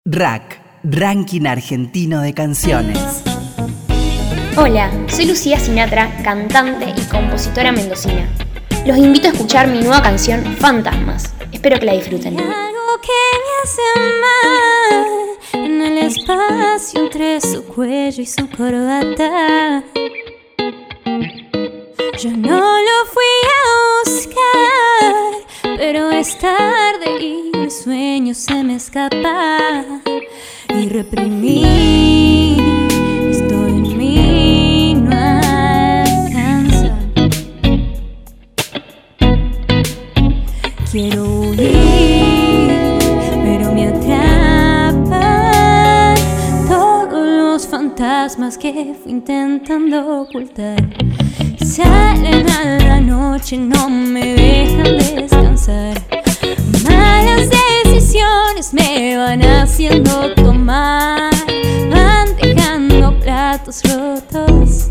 RAC, Ranking Argentino de Canciones. Hola, soy Lucía Sinatra, cantante y compositora mendocina. Los invito a escuchar mi nueva canción Fantasmas. Espero que la disfruten. Algo que me hace mal en el espacio entre su cuello y su corbata. Yo no lo fui a buscar, pero es tarde y el sueño se me escapa. Y reprimí, esto en mí no alcanza. Quiero huir, pero me atrapan todos los fantasmas que fui intentando ocultar. Salen a la noche, no me dejan descansar. Malas decisiones me van haciendo tomar, van dejando platos rotos.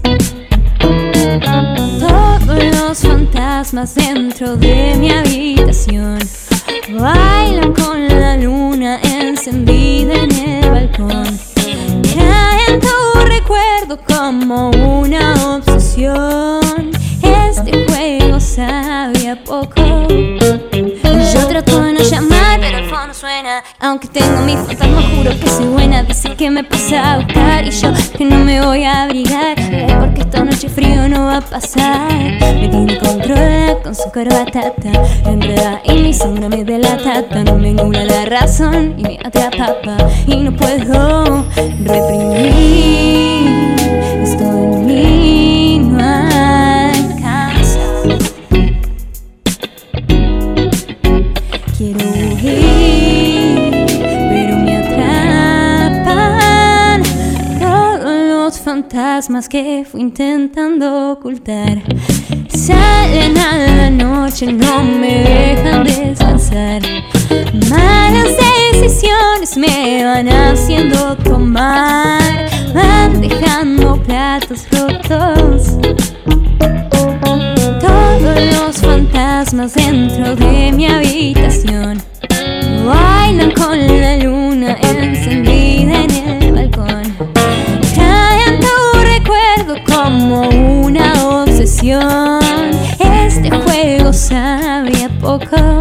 Todos los fantasmas dentro de mi habitación bailan con la luna encendida en el balcón. Traen tu recuerdo como una obsesión. Este juego sabe a poco. Yo trato de no llamar, pero el fondo suena. Aunque tengo mi fantasma, juro que soy buena. Dice que me pasa a buscar y yo que no me voy a abrigar, porque esta noche frío no va a pasar. Me tiene controlada con su corbatata, enreda y mi sombra me delata. No me nubla la razón y me atrapa y no puedo reprimir. Esto en mí no alcanza. Quiero huir, pero me atrapan todos los fantasmas que fui intentando ocultar. Salen a la noche, no me dejan descansar. Malas decisiones me van haciendo tomar, van dejando platos rotos. Todos los fantasmas dentro de mi habitación bailan con la luna encendida en el balcón. Traen tu recuerdo como una obsesión. Este juego sabe a poco.